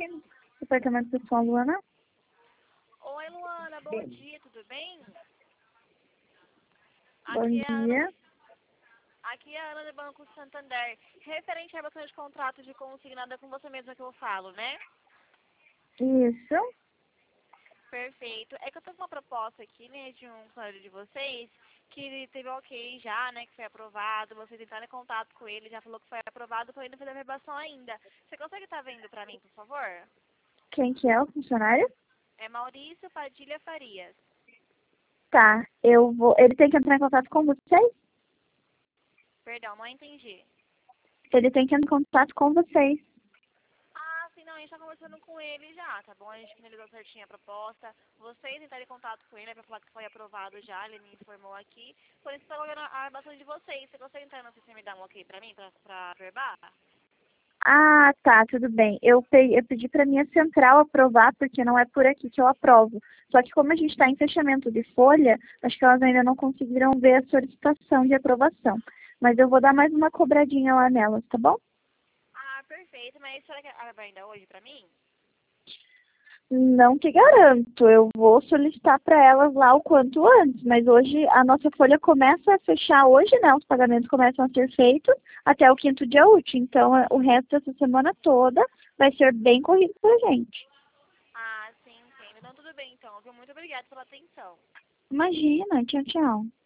speaking. Departamento pessoal, Luana. Oi, Luana, bom dia, tudo bem? Bom dia. Aqui é a Ana do Banco Santander. Referente à relação de contrato de consignada com você mesma que eu falo, né? Isso. Perfeito. É que eu tô com uma proposta aqui, né, de um colega de vocês, que ele teve ok já, né, que foi aprovado. Vocês entraram em contato com ele, já falou que foi aprovado, porém não fez a verbação ainda. Você consegue estar vendo pra mim, por favor? Quem que é o funcionário? É Maurício Padilha Farias. Tá, eu vou... Ele tem que entrar em contato com vocês? Perdão, não entendi. Ele tem que entrar em contato com vocês. Ah, sim, não, a gente tá conversando com ele já, tá bom? A gente finalizou certinho a proposta. Vocês entraram em contato com ele, né, pra falar que foi aprovado já, ele me informou aqui. Por isso, tá olhando a relação de vocês. Você consegue entrar no sistema e dar um ok pra mim, pra verbar? Ah, tá, tudo bem. Eu pedi para minha central aprovar, porque não é por aqui que eu aprovo. Só que como a gente está em fechamento de folha, acho que elas ainda não conseguiram ver a solicitação de aprovação. Mas eu vou dar mais uma cobradinha lá nelas, tá bom? Ah, perfeito. Mas será que ela vai ainda hoje pra mim? Não te garanto, eu vou solicitar para elas lá o quanto antes, mas hoje a nossa folha começa a fechar hoje, né? Os pagamentos começam a ser feitos até o 5º dia útil, então o resto dessa semana toda vai ser bem corrido pra gente. Ah, sim, entendo. Então, tudo bem, então, viu? Muito obrigada pela atenção. Imagina, tchau, tchau.